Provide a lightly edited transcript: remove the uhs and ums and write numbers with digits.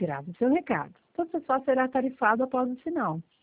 grave o seu recado. Todo acessório será tarifado após o sinal.